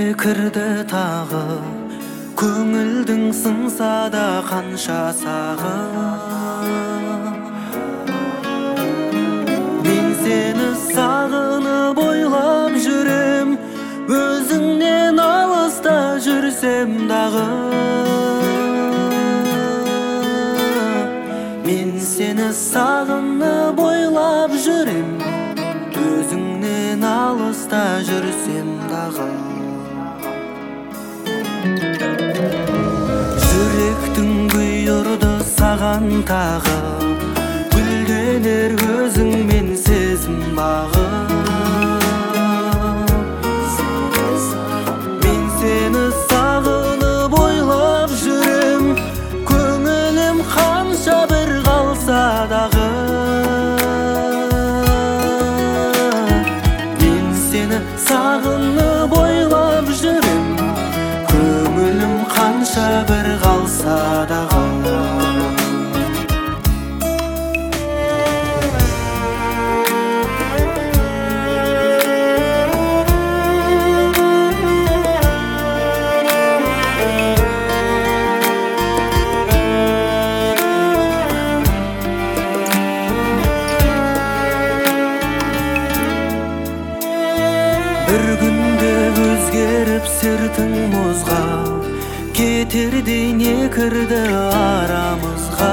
кірді тағы, көңілдің сынса да қанша сағы. Мен сені сағынып ойлап жүрем, өзіңнен алыста жүрсем дағы. Мен сені сағынып ойлап жүрем, өзіңнен алыста жүрсем дағы. Жүректің бұйырды саған тағы, гүлденер өзіңмен сезім бағы. Мен сені сағынып ойлап жүрем, көңілім қанша бір қалса дағы. Мен сені сағынып ойлап жүрем, көңілім қанша бір қалса дағы. Bir günde өзгеріп сертің мұзға, кетердей не кірді арамызға.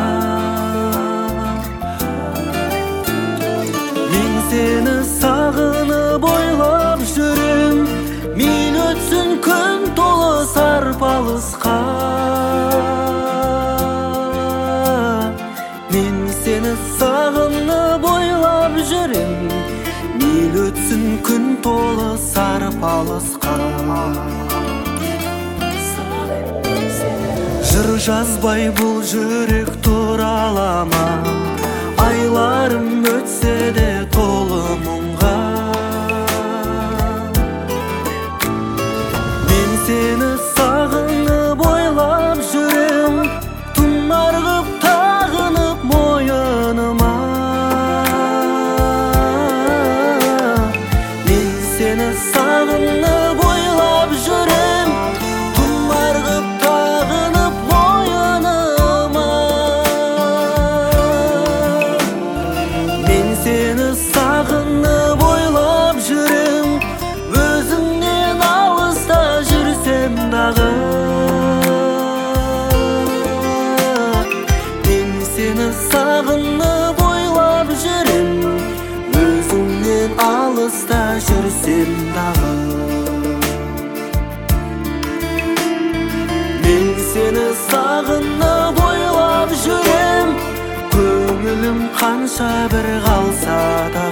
Мен сені сағынып ойлап жүрем, мейлі өтсін күн толы сарпалысқа. Мен сені сағынып ойлап жүрем, мейлі өтсін күн толы сарпалысқа. Жыр жазбай бұл жүрек туралама, айларым өтсе де толы мұңға. Мен сені сағынып ойлап жүрем, тұмар қып тағынып мойыныма. Мен сені сағынып ойлап жүрем, тұмар қып тағынып мойыныма. Мен сені сағынып ойлап жүрем, өзіңнен алыста жүрсем дағы. Мен сені сағынып ойлап жүрем, өзіңнен алыста жүрсем дағы. Мен сені сағынып ойлап жүрем, көңілім қанша бір қалса да.